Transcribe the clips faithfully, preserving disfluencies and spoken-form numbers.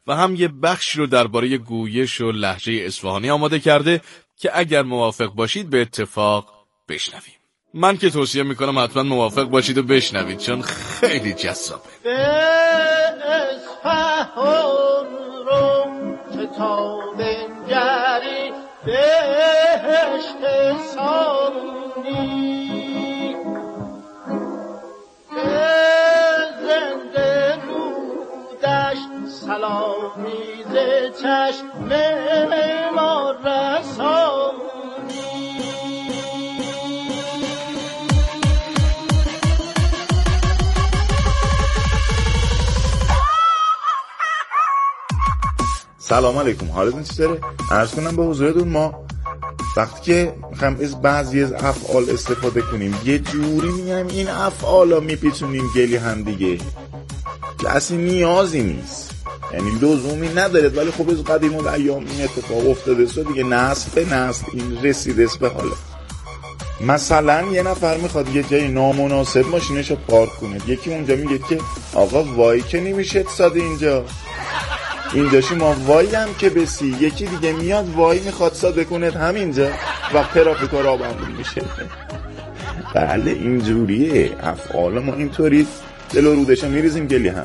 و هم یه بخشی رو درباره گویش و لهجه اصفهانی آماده کرده که اگر موافق باشید به اتفاق بشنویم. من که توصیه میکنم حتما موافق باشید و بشنوید چون خیلی جذابه. به اصفهان رو که تا بنگری بهشت سامونی زنده رودش سلامی ز چشم ما رسانی. سلام علیکم، حالتون چطوره؟ عرض کنم به حضورتون ما وقتی که میخوایم از بعضی از افعال استفاده کنیم یه جوری میگم این افعالا میپیچونیم گلی هم دیگه که اصلا نیازی نیست، یعنی لزومی نداره، ولی خب از قدیم الایام این اتفاق افتاده است دیگه، نسل به نسل این رسیده است به حالا. مثلا یه نفر میخواد یه جای نامناسب ماشینشو پارک کنه، یکی اونجا میگه که آقا وای که نمیشه ساده اینجا اینجا شما وای هم که بسی، یکی دیگه میاد وای میخواد ساده کنه همینجا و ترافیک را بندون میشه. بله اینجوریه افعال ما، اینطوری دل و رودش میریزیم گلی هم.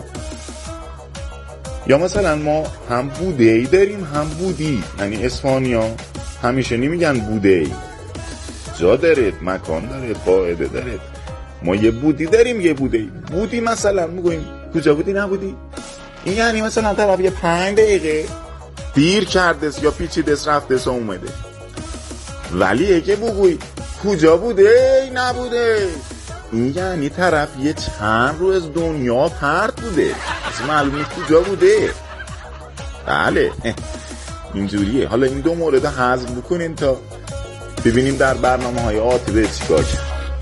یا مثلا ما هم بوده ای داریم هم بودی، یعنی اصفهانی‌ها همیشه نمیگن بوده ای، جا داره، مکان داره، قاعده داره. ما یه بودی داریم یه بوده ای. بودی مثلا میگویم کجا بودی نبودی، این یعنی مثلا طرف یه پنج دقیقه دیر کردست یا پیچیدست رفتست و اومده. ولی اگه بگوی کجا بوده نبوده، این یعنی طرف یه چند روز از دنیا پرت بوده، اصلا معلومه کجا بوده. بله اینجوریه. حالا این دو مورد حذف بکنین تا ببینیم در برنامه های آتی چیکار کرد.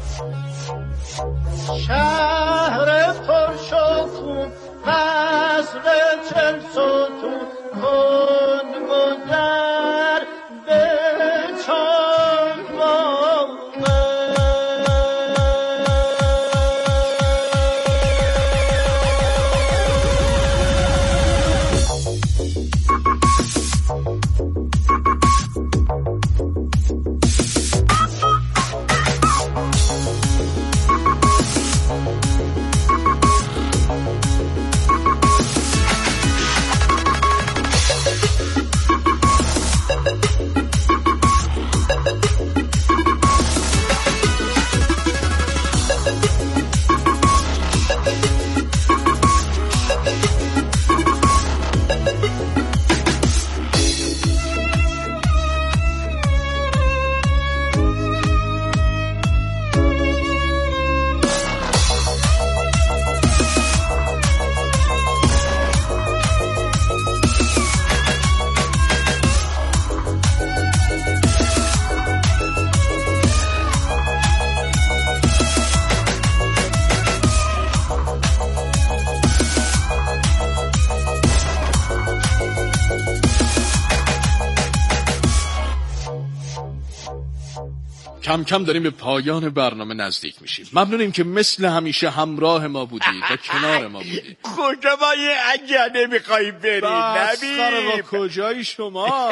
شهر پرشکوه قصر چل ستون کن گذر به کم کم داریم به پایان برنامه نزدیک میشیم. ممنونیم که مثل همیشه همراه ما بودید و کنار ما بودید. کجا ما یه اگه نمیخوایی بری نبی؟ کجایی شما؟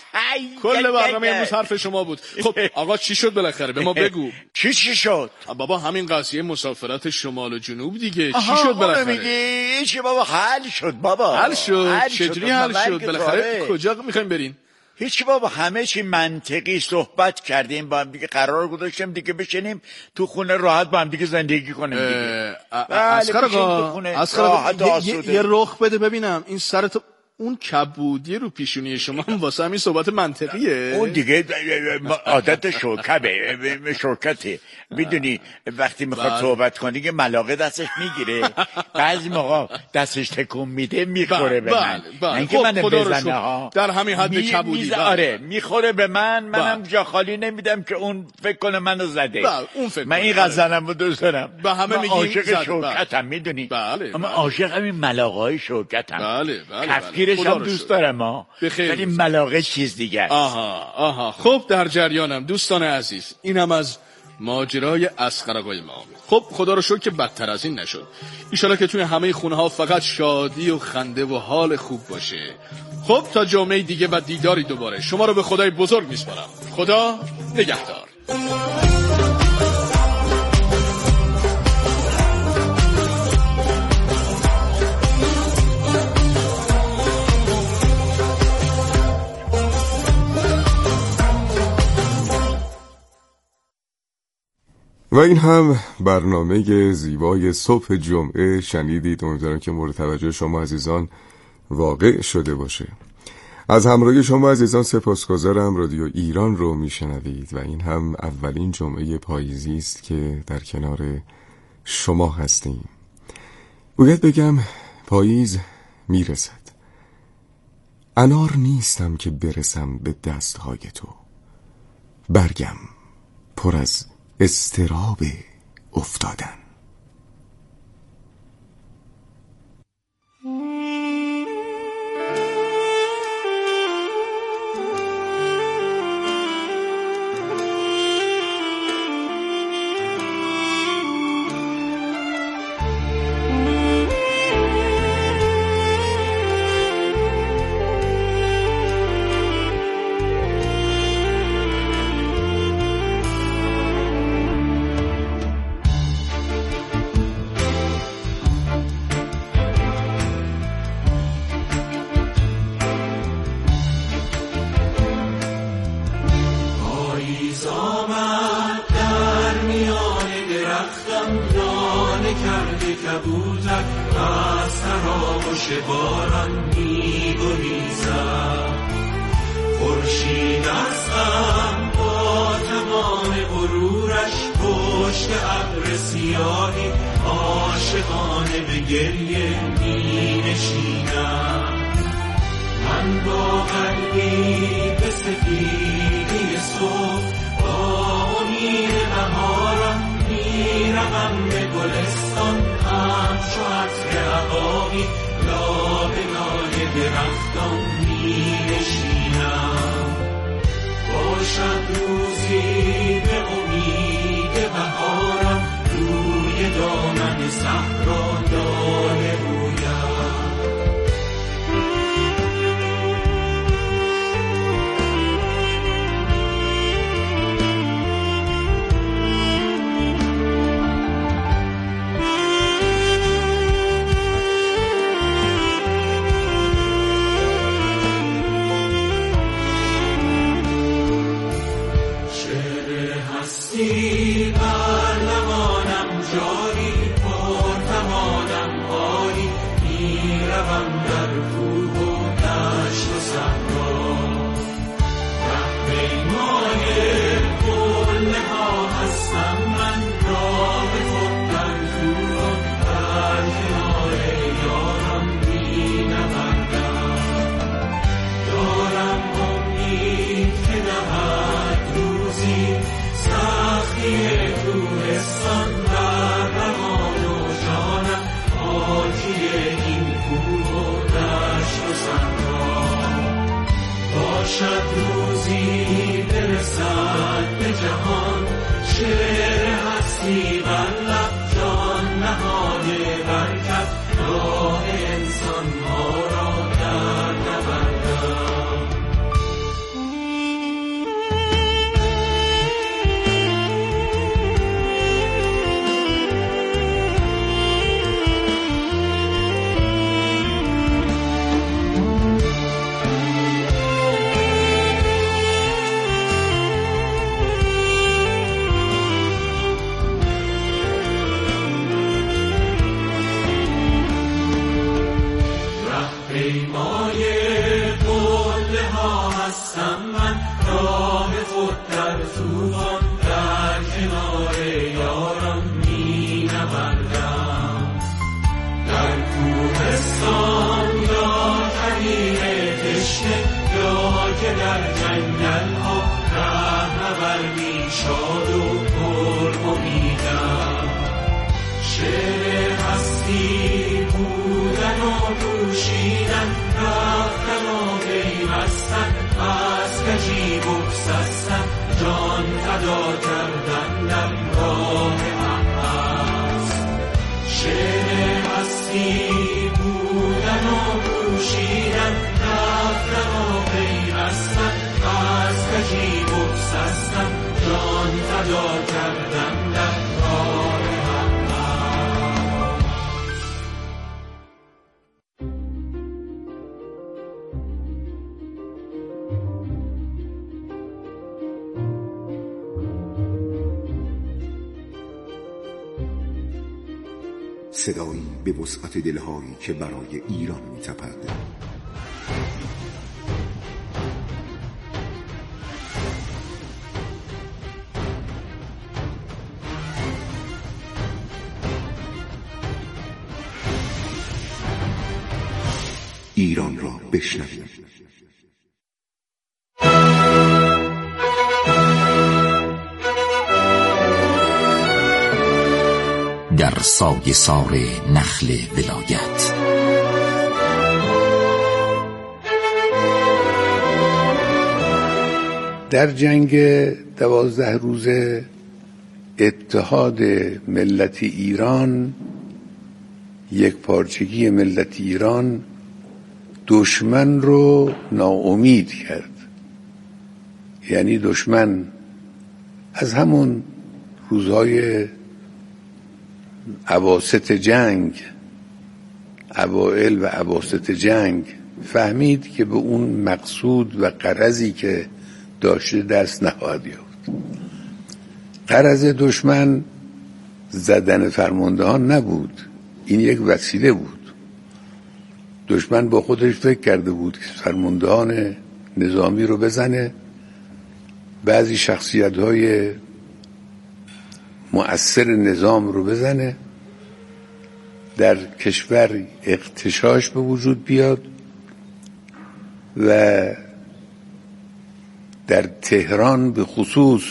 کل برنامه امروز حرف شما بود. خب آقا چی شد بالاخره؟ به ما بگو. چی چی شد؟ بابا همین قضیه مسافرت شمال و جنوب دیگه. چی شد بالاخره؟ میگی چی بابا؟ حل شد بابا. حل شد؟ چجوری حل شد؟ بالاخره کجا میخوایم برین؟ هیچ بابا، همه چی منطقی صحبت کردیم، با هم دیگه قرار گذاشتیم دیگه بشینیم تو خونه راحت با هم دیگه زندگی کنیم دیگه. اسخر آقا، اسخر آقا یه رخ بده ببینم. این سرت اون کبودی رو پیشونی شما هم واسه همین صحبت منطقیه. اون دیگه عادت شوکبه، شوکته. میدونی وقتی میخواد صحبت کنی که ملاقه دستش میگیره، بعضی موقع دستش تکون میده میخوره به من. اینکه من بزنه ها در همین حد می کبودی. آره میخوره به من، منم جا خالی نمیدم که اون فکر کنه منو زده. من این غزلم رو دوست دارم. به همه میگیم عاشق شوکتم، میدونی. اما عاشق همین ملاقه های شوکتم. بله بله. هم دوست دارم ها، ولی ملاقه چیز دیگه است. آها آها. خب در جریانم دوستان عزیز. اینم از ماجرای اصغر آقای امامی. خب خدا رو شکر که بدتر از این نشد. ایشالا که توی همه خونه ها فقط شادی و خنده و حال خوب باشه. خب تا جمعه دیگه و دیداری دوباره، شما رو به خدای بزرگ میسپارم. خدا نگهدار. و این هم برنامه زیبای صبح جمعه شنیدید. امیدوارم که مورد توجه شما عزیزان واقع شده باشه. از همراهی شما عزیزان سپاسگزارم. رادیو ایران رو میشنوید و این هم اولین جمعه پاییزی است که در کنار شما هستیم. باید بگم پاییز میرسد. انار نیستم که برسم به دستهای تو، برگم پر از اضطراب افتادن. رفتن و پیوستن از کجی بگسستم جان فدا کردم در راه محبت شعر هستی بودن و پوشیدن رفتن و پیوستن از کجی بگسستم جان فدا کردم در راه صدایی به وسعت دلهایی که برای ایران می‌تپد. ایران را بشنویم. در سایه سار نخل ولایت در جنگ دوازده روزه اتحاد ملت ایران، یک پارچگی ملت ایران دشمن رو ناامید کرد. یعنی دشمن از همون روزهای اواسط جنگ، اوائل و اواسط جنگ فهمید که به اون مقصود و غرضی که داشته دست نخواهد یافت. غرض دشمن زدن فرماندهان نبود، این یک وسیله بود. دشمن با خودش فکر کرده بود که فرماندهان نظامی رو بزنه، بعضی شخصیت‌های مؤثر نظام رو بزنه، در کشور اغتشاش به وجود بیاد و در تهران به خصوص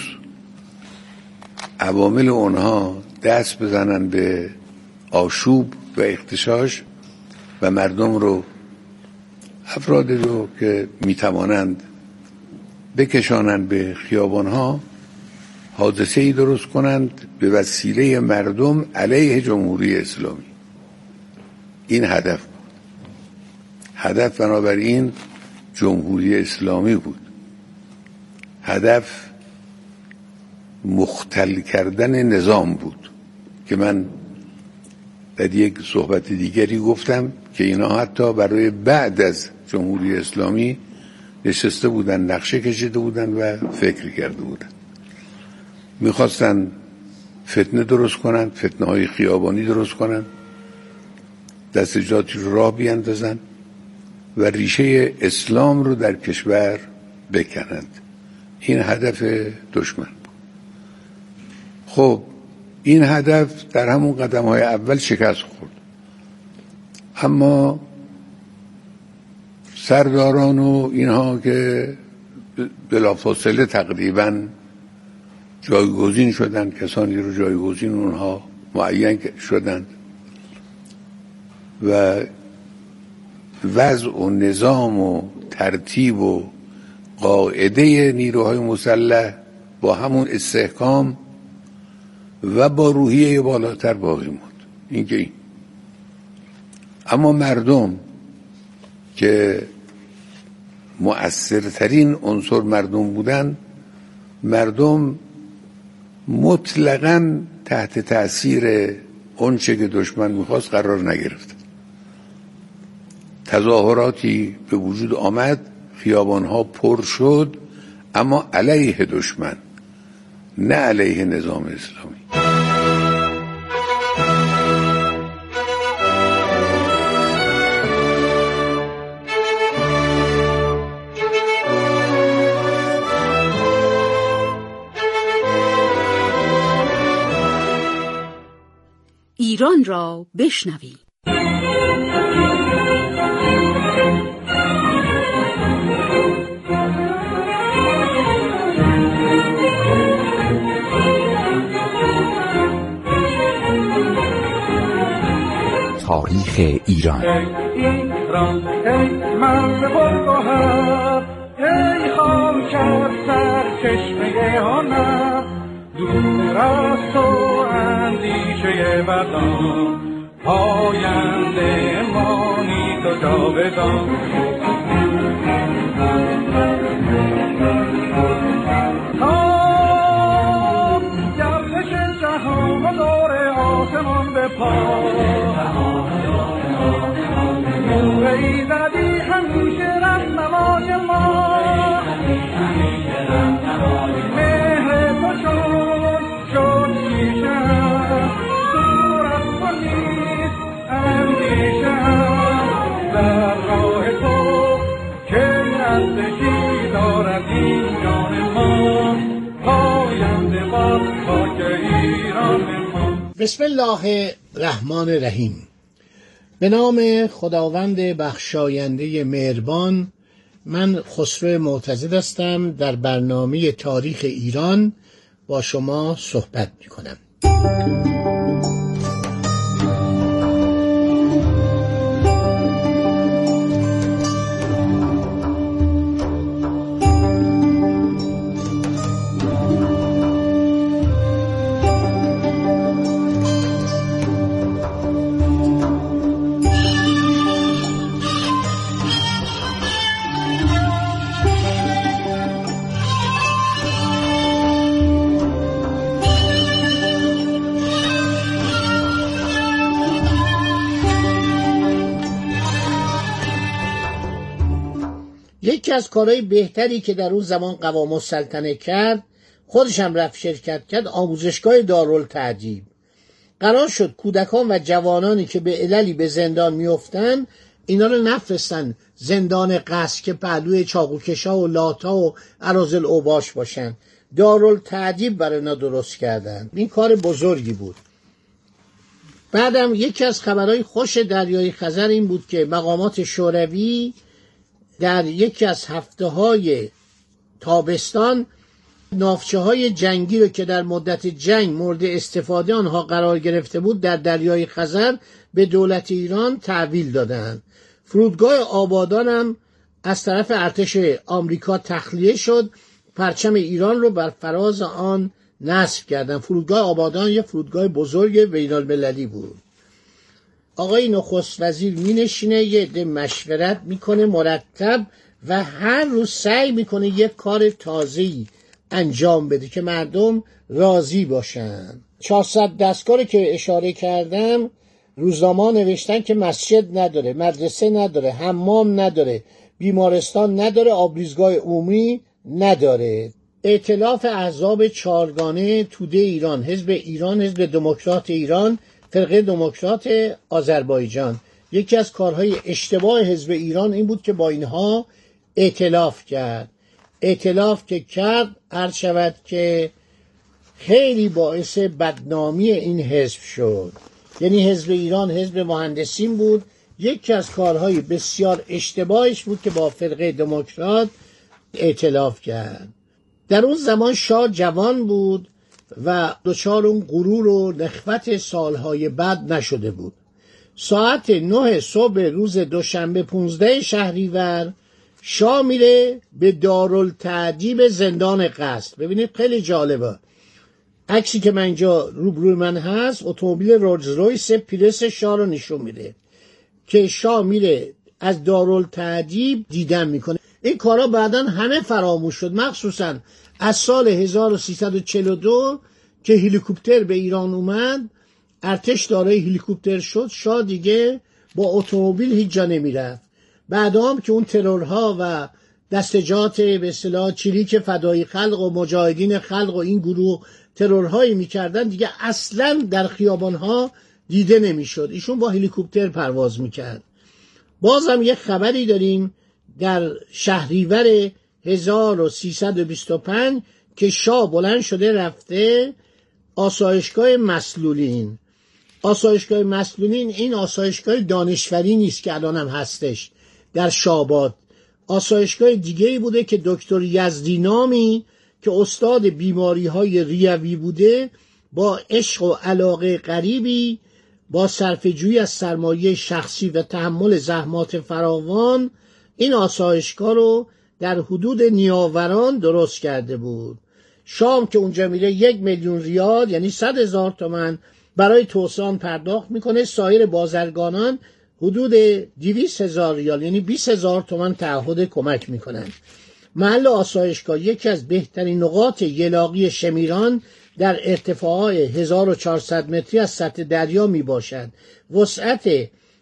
عوامل اونها دست بزنن به آشوب و اغتشاش و مردم رو، افراد رو که میتوانند بکشانند به خیابانها، حادثه ای درست کنند به وسیله مردم علیه جمهوری اسلامی. این هدف بود. هدف بنابراین جمهوری اسلامی بود. هدف مختل کردن نظام بود که من در یک صحبت دیگری گفتم که اینا حتی برای بعد از جمهوری اسلامی نشسته بودن، نقشه کشیده بودن و فکر کرده بودن. میخواستن فتنه درست کنن، فتنه های خیابانی درست کنن، دستجاتی رو راه بیاندازن و ریشه اسلام رو در کشور بکنند. این هدف دشمن بود. خب این هدف در همون قدم های اول شکست خورد، اما سرداران و اینها که بلافاصله تقریباً جایگزین شدن، کسانی رو جایگزین اونها معین شدند و وضع و نظام و ترتیب و قاعده نیروهای مسلح با همون استحکام و با روحیه بالاتر باقی موند. این که این. اما مردم که مؤثرترین عنصر مردم بودن، مردم مطلقاً تحت تأثیر اونچه که دشمن میخواست قرار نگرفت. تظاهراتی به وجود آمد، خیابانها پر شد، اما علیه دشمن، نه علیه نظام اسلامی. ایران را بشنوید. تاریخ ایران. ایران ای مرد بلگاه ای خاک از سرچشمه هنر، دور از تو اندیشه بدان، پاینده مانی تو جاودان. تا گردش جهان و دور آسمان به پا، نور ایزدی همیشه رهنمای ما، مهر تو چون شد کیشم، دور از تو نیست اندیشم، در راه تو که نزدیکی دارد این جان ما، پاینده باد خاک ایران ما. بسم الله الرحمن الرحیم. به نام خداوند بخشاینده مهربان. من خسرو معتزد هستم، در برنامه تاریخ ایران با شما صحبت می کنم. یکی از کارهای بهتری که در اون زمان قوام السلطنه کرد، خودش هم رفت شرکت کرد، آموزشگاه دارالتعجیب. قرار شد کودکان و جوانانی که به عللی به زندان میافتن اینا رو نفرستن زندان قصر که پهلوی چاقوکشا و لاتا و اراذل اوباش باشن. دارالتعجیب برای اینا درست کردن. این کار بزرگی بود. بعدم یکی از خبرهای خوش دریای خزر این بود که مقامات شوروی در یکی از هفته های تابستان ناوچه های جنگی رو که در مدت جنگ مورد استفاده آنها قرار گرفته بود در دریای خزر به دولت ایران تحویل دادند. فرودگاه آبادان هم از طرف ارتش آمریکا تخلیه شد، پرچم ایران رو بر فراز آن نصب کردند. فرودگاه آبادان یک فرودگاه بزرگ بین‌المللی بود. آقای نخست وزیر می نشینه، یه عده مشورت میکنه مرتب و هر روز سعی میکنه یک کار تازه‌ای انجام بده که مردم راضی باشن. چهارصد دستگاه که اشاره کردم روزنامه نوشتن که مسجد نداره، مدرسه نداره، حمام نداره، بیمارستان نداره، آبریزگاه عمومی نداره. ائتلاف احزاب چهارگانه توده ایران، حزب ایران، حزب دموکرات ایران، فرقه دموکرات آذربایجان، یکی از کارهای اشتباه حزب ایران این بود که با اینها ائتلاف کرد. ائتلاف که کرد عرض شود که خیلی باعث بدنامی این حزب شد. یعنی حزب ایران حزب مهندسین بود. یکی از کارهای بسیار اشتباهش بود که با فرقه دموکرات ائتلاف کرد. در اون زمان شاه جوان بود و دچار اون غرور و نخوت سالهای بعد نشده بود. ساعت نه صبح روز دوشنبه پونزده شهریور شاه میره به دارالتعجیب زندان قصر. ببینید خیلی جالبه. عکسی که من اینجا روبروی من هست، اتومبیل رولز رویس پرس شاه رو نشون میده که شاه میره از دارالتعجیب دیدن میکنه. این کارا بعداً همه فراموش شد، مخصوصاً از سال هزار و سیصد و چهل و دو که هلیکوپتر به ایران اومد، ارتش دارای هلیکوپتر شد، شاه دیگه با اتومبیل هیچ جا نمیرفت. بعدا هم که اون ترورها و دستجات به اصطلاح چریک فدای خلق و مجاهدین خلق و این گروه ترورهایی میکردن، دیگه اصلا در خیابانها دیده نمیشد. ایشون با هلیکوپتر پرواز میکرد. بازم یک خبری داریم در شهریور هزار و سیصد و بیست و پنج که شاه بلند شده رفته آسایشگاه مسلولین. آسایشگاه مسلولین این آسایشگاه دانشوری نیست که الان هم هستش در شاباد. آسایشگاه دیگه‌ای بوده که دکتر یزدی نامی که استاد بیماری های ریوی بوده، با عشق و علاقه غریبی، با صرفه‌جویی از سرمایه شخصی و تحمل زحمات فراوان این آسایشگاه رو در حدود نیاوران درست کرده بود. شام که اونجا میره یک میلیون ریال یعنی صد هزار تومان برای توسعه آن پرداخت میکنه. سایر بازرگانان حدود دویست هزار ریال یعنی بیست هزار تومان تعهد کمک میکنن. محل آسایشگاه یکی از بهترین نقاط یلاقی شمیران در ارتفاع هزار و چهارصد متری از سطح دریا می باشد. وسعت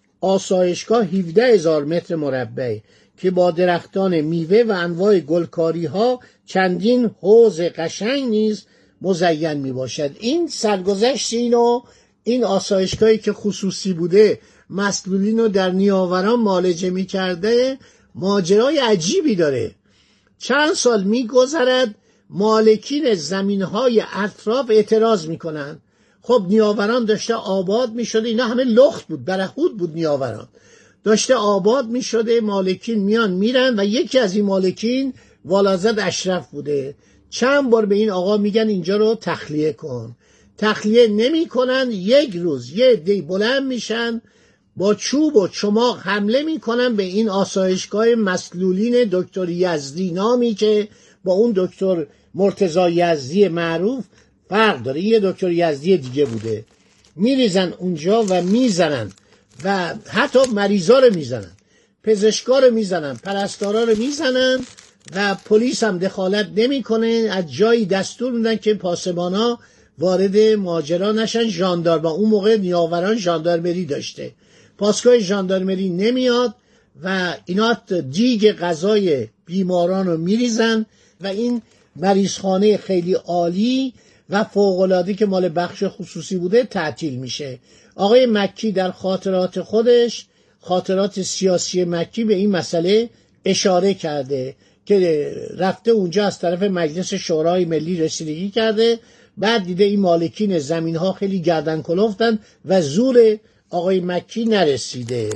آسایشگاه هفده هزار متر مربع که با درختان میوه و انواع گلکاری ها چندین حوض قشنگ نیز مزین می باشد. این سرگذشت اینو این آسایشگاهی که خصوصی بوده مسئولین رو در نیاوران معالجه می کرده ماجرای عجیبی داره. چند سال می گذرد مالکین زمینهای اطراف اعتراض می کنن. خب نیاوران داشته آباد می شده، اینا همه لخت بود، برهود بود، نیاوران داشته آباد می شده، مالکین میان میرن و یکی از این مالکین والازد اشرف بوده. چند بار به این آقا میگن اینجا رو تخلیه کن، تخلیه نمی کنن. یک روز یه عده بلند میشن با چوب و چماق حمله میکنن به این آسایشگاه مسلولین دکتر یزدی، نامی که با اون دکتر مرتضی یزدی معروف فرق داره، یه دکتر یزدی دیگه بوده. میریزن اونجا و میزنن و حتی مریضا رو میزنن، پزشکا رو میزنن، پرستارا رو میزنن و پلیس هم دخالت نمیکنه. از جایی دستور میدن که پاسبانا وارد ماجرا نشن. ژاندارما اون موقع نیاوران ژاندارمری داشته، پاسگاه ژاندارمری نمیاد و اینا دیگ غذای بیماران رو میریزن و این مریضخانه خیلی عالی و فوق‌العاده که مال بخش خصوصی بوده تعطیل میشه. آقای مکی در خاطرات خودش، خاطرات سیاسی مکی، به این مسئله اشاره کرده که رفته اونجا از طرف مجلس شورای ملی رسیدگی کرده، بعد دیده این مالکین زمین ها خیلی گردن کلفتن و زور آقای مکی نرسیده.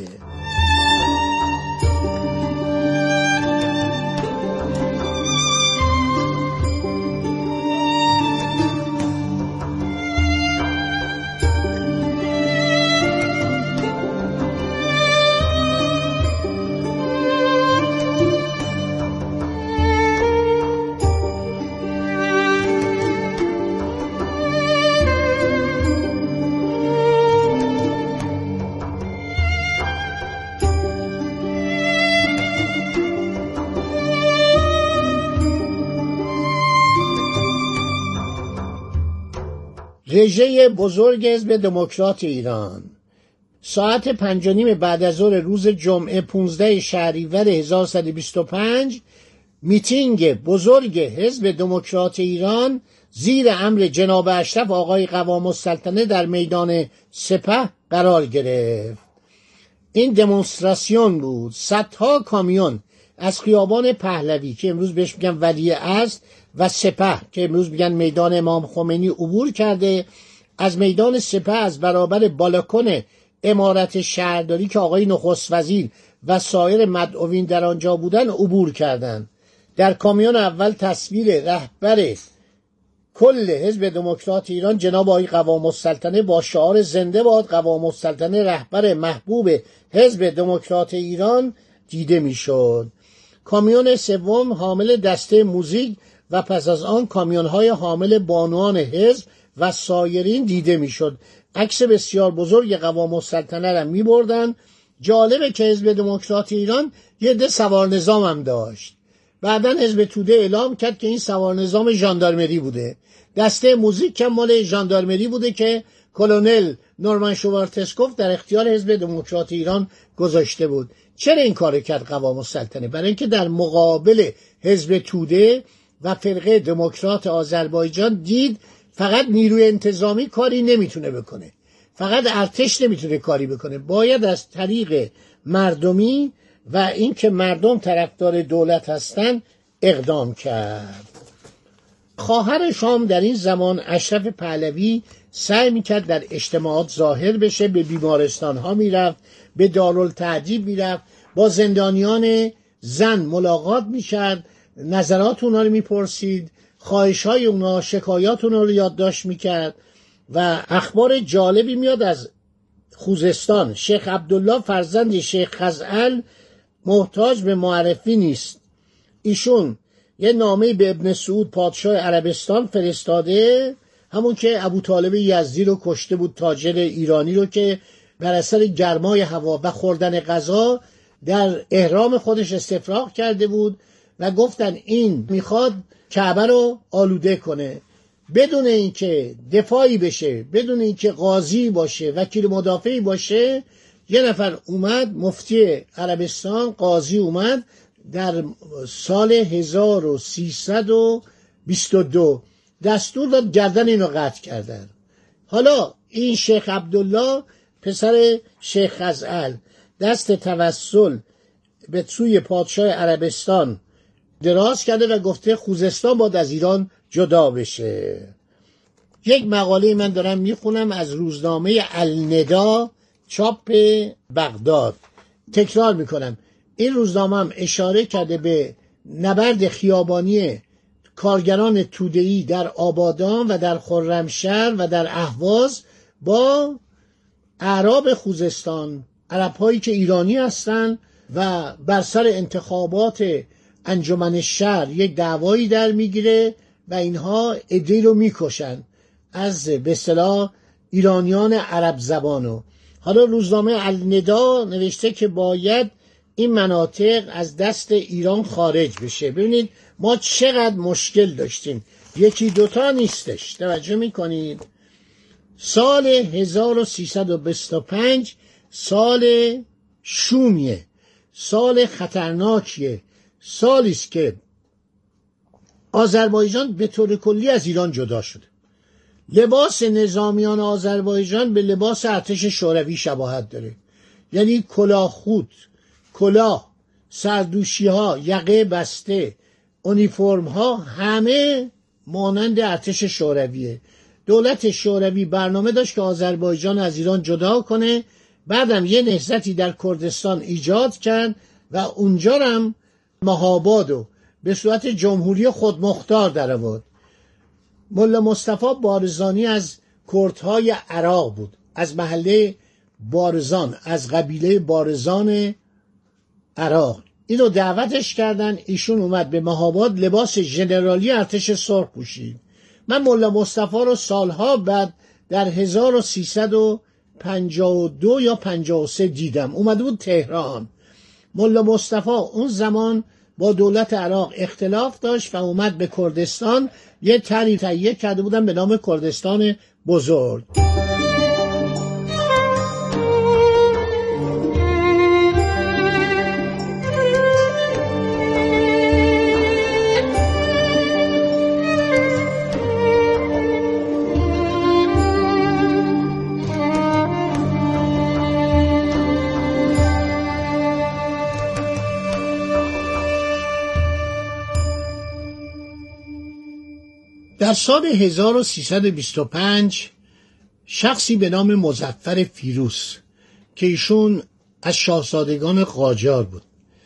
رژه بزرگ حزب دموکرات ایران ساعت پنج و نیم بعد از ظهر روز جمعه پانزده شهریور هزار و سیصد و بیست و پنج میتینگ بزرگ حزب دموکرات ایران زیر امر جناب اشرف آقای قوام السلطنه در میدان سپه قرار گرفت. این دمونستراسیون بود. صدها کامیون از خیابان پهلوی که امروز بهش میگن ولیعصر و سپه که امروز میگن میدان امام خمینی عبور کرده. از میدان سپه از برابر بالکن امارت شهرداری که آقای نخست وزیر و سایر مدعوین در آنجا بودن عبور کردند. در کامیون اول تصویر رهبر کل حزب دموکرات ایران جناب آقای قوام السلطنه با شعار زنده باد قوام السلطنه رهبر محبوب حزب دموکرات ایران دیده میشد. کامیون سوم حامل دسته موزیک و پس از آن کامیون‌های حامل بانوان حزب و سایرین دیده میشد. عکس بسیار بزرگ قوام السلطنه را می‌بردن. جالبه که حزب دموکرات ایران یه ده سوار نظام هم داشت. بعداً حزب توده اعلام کرد که این سوار نظام ژاندارمری بوده. دسته موزیک هم مال ژاندارمری بوده که کلونل نورمن شوارتسکوف در اختیار حزب دموکرات ایران گذاشته بود. چرا این کار کرد قوام السلطنه؟ برای اینکه در مقابل حزب توده و فرقه دموکرات آذربایجان دید فقط نیروی انتظامی کاری نمیتونه بکنه، فقط ارتش نمیتونه کاری بکنه، باید از طریق مردمی و اینکه مردم طرفدار دولت هستن اقدام کرد. خواهر شام در این زمان اشرف پهلوی سعی میکرد در اجتماعات ظاهر بشه، به بیمارستان ها میرفت، به دارالتعذیب میرفت، با زندانیان زن ملاقات میکرد، نظرات اونا رو میپرسید، خواهش های اونا، شکایات اونا رو یادداشت میکرد و اخبار جالبی میاد از خوزستان. شیخ عبدالله فرزند شیخ خزعل محتاج به معرفی نیست. ایشون یه نامه به ابن سعود پادشاه عربستان فرستاده، همون که ابو طالب یزدی رو کشته بود، تاجر ایرانی رو که بر اثر گرمای هوا و خوردن غذا در احرام خودش استفراغ کرده بود و گفتن این میخواد کعبه رو آلوده کنه. بدون اینکه دفاعی بشه، بدون اینکه قاضی باشه، وکیل مدافعی باشه، یه نفر اومد، مفتی عربستان قاضی اومد در سال هزار و سیصد و بیست و دو دستور داد گردن اینو قطع کردن. حالا این شیخ عبدالله پسر شیخ خزعل دست توسل به سوی پادشاه عربستان دراز کرده و گفته خوزستان باید از ایران جدا بشه. یک مقاله من دارم میخونم از روزنامه الندا چاپ بغداد. تکرار میکنم، این روزنامه هم اشاره کرده به نبرد خیابانی کارگران توده‌ای در آبادان و در خرمشهر و در اهواز با اعراب خوزستان، عرب‌هایی که ایرانی هستند و بر سر انتخابات انجمن شهر یک دعوایی در میگیره و اینها عده‌ای رو میکشن از به اصطلاح ایرانیان عرب زبانو. حالا روزنامه الندا نوشته که باید این مناطق از دست ایران خارج بشه. ببینید ما چقدر مشکل داشتیم، یکی دوتا نیستش. توجه میکنید سال هزار و سیصد و بیست و پنج سال شومیه، سال خطرناکیه، سالی است که آذربایجان به طور کلی از ایران جدا شده. لباس نظامیان آذربایجان به لباس ارتش شوروی شباهت داره، یعنی کلاه خود، کلاه، سردوشی ها، یقه بسته، اونیفرم ها همه مانند ارتش شورویه. دولت شوروی برنامه داشت که آذربایجان از ایران جدا کنه، بعدم یه نهضتی در کردستان ایجاد کرد و اونجا هم مهابادو به صورت جمهوری خودمختار در آورد. ملا مصطفی بارزانی از کردهای عراق بود، از محله بارزان، از قبیله بارزان عراق. اینو دعوتش کردن، ایشون اومد به مهاباد، لباس ژنرالی ارتش سرخ پوشید. من ملا مصطفی رو سالها بعد در هزار و سیصد و پنجاه و دو یا پنجاه و سه دیدم، اومده بود تهران. ملا مصطفی اون زمان با دولت عراق اختلاف داشت و اومد به کردستان، یه طرحی تهیه کرده بودن به نام کردستان بزرگ. در سال هزار و سیصد و بیست و پنج شخصی به نام مظفر فیروز که ایشون از شاهزادگان قاجار بود،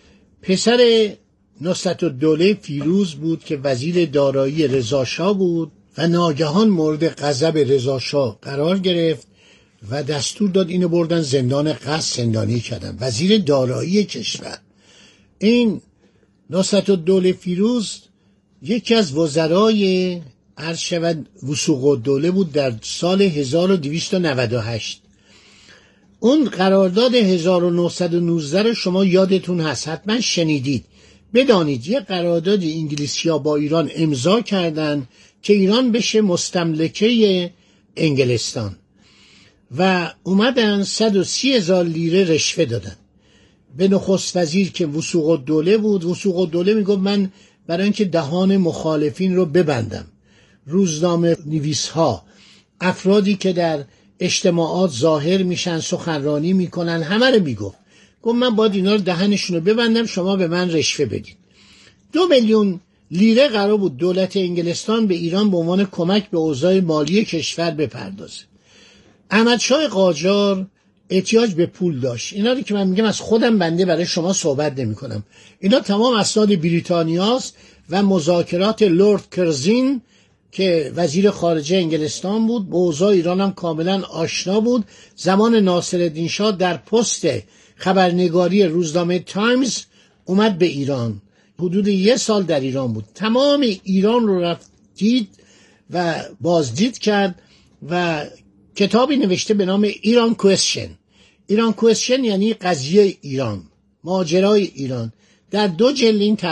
پسر نصرتالدوله فیروز بود که وزیر دارایی رضاشاه بود و ناگهان مورد غضب رضاشاه قرار گرفت و دستور داد اینو بردن زندان قصر زندانی کردن. وزیر دارایی کشور، این نصرتالدوله فیروز یکی از وزرای عرض شود وثوق الدوله بود در سال هزار و دویست و نود و هشت. اون قرارداد هزار و نهصد و نوزده رو شما یادتون هست، حتما شنیدید. بدانید یه قرارداد انگلیسی‌ها با ایران امضا کردن که ایران بشه مستملکه انگلستان و اومدن صد و سی هزار لیره رشوه دادن به نخست وزیر که وثوق الدوله بود. وثوق الدوله میگفت من برای اینکه دهان مخالفین رو ببندم، روزنامه نویس ها، افرادی که در اجتماعات ظاهر میشن، سخنرانی میکنن، همه رو میگفت. گفت من باید اینا رو دهنشون رو ببندم، شما به من رشوه بدید. دو میلیون لیره قرار بود دولت انگلستان به ایران به عنوان کمک به اوضاع مالی کشور بپردازه. احمدشاه قاجار احتیاج به پول داشت. اینا رو که من میگم از خودم بنده برای شما صحبت نمی کنم. اینا تمام اسناد بریتانیاست و مذاکرات لورد کرزین که وزیر خارجه انگلستان بود، با اوضاع ایران هم کاملا آشنا بود. زمان ناصرالدین شاه در پست خبرنگاری روزنامه تایمز اومد به ایران حدود یه سال در ایران بود. تمام ایران رو رفت دید و بازدید کرد و کتابی نوشته به نام ایران کوئسشن. ایران کوئسشن یعنی قضیه ایران، ماجرای ایران. در دو جلد این